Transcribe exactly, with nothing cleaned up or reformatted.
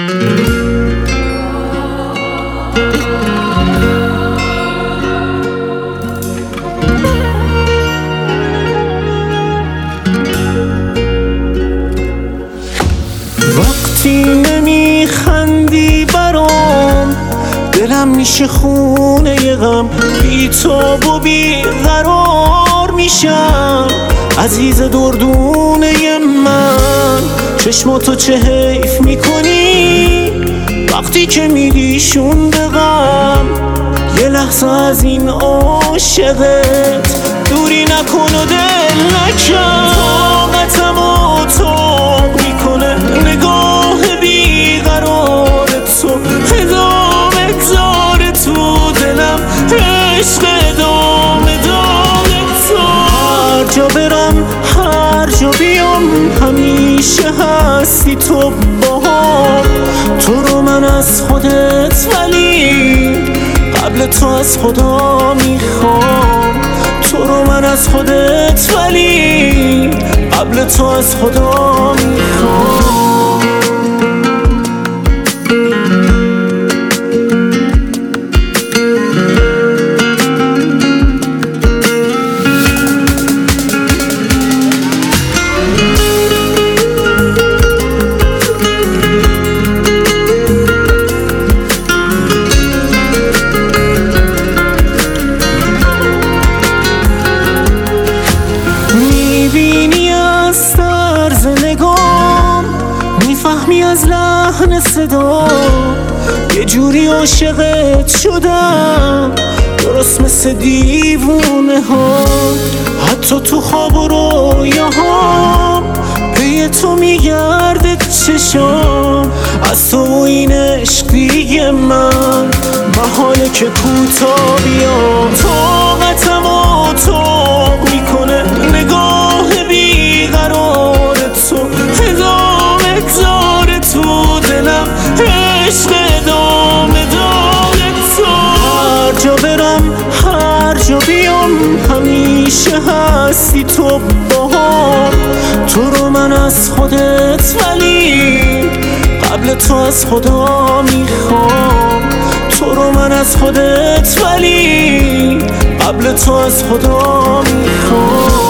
وقتی نمیخندی برام دلم میشه خونه غم، بی تاب و بی قرار میشم عزیز دردونه من. چشماتو چه حیف میکنی وقتی که میدیشون به غم، یه لحظه از این عاشقت دوری نکن و دل نکن. طاقتم و طاق میکنه نگاه بیقرار تو، هدا بگذار تو دلم عشق دامه دامه تو. هر جا برم هر جا بیام همیشه هستی تو باهام. تو رو من از خودت ولی قبل تو از خدا میخوام. تو رو من از خودت ولی قبل تو از خدا میخوام. میفهمی از لحن صدا یه جوری عاشقت شدم، درست مثل دیوونه ها. حتی تو خواب و رویاهام پی تو میگرده چشام. از تو و این عشق دیگه من محاله که کوتا بیام. طاقتم و طاق میکنه نگاه بیقرار تو، هدا بگذار تو دلم عشق دامه دامه تو. هر جا برم هر جا بیام همیشه هستی تو باهام. تو رو من از خودت ولی قبل تو از خدا میخوام. تو رو من از خودت ولی قبل تو از خدا میخوام.